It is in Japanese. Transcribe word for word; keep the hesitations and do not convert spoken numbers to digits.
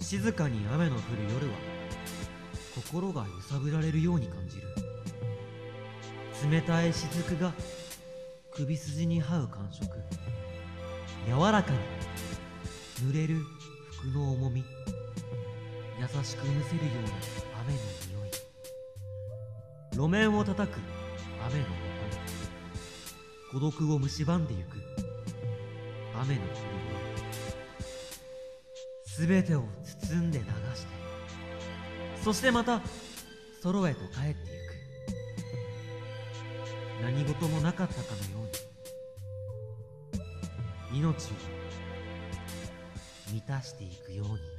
静かに雨の降る夜は心が揺さぶられるように感じる。冷たい雫が首筋に這う感触、柔らかに濡れる服の重み、優しくむせるような雨の匂い、路面を叩く雨の音、孤独を蝕んでゆく雨の降る夜、すべてを包んで流して、そしてまたソへと帰ってゆく。何事もなかったかのように、命を満たしていくように。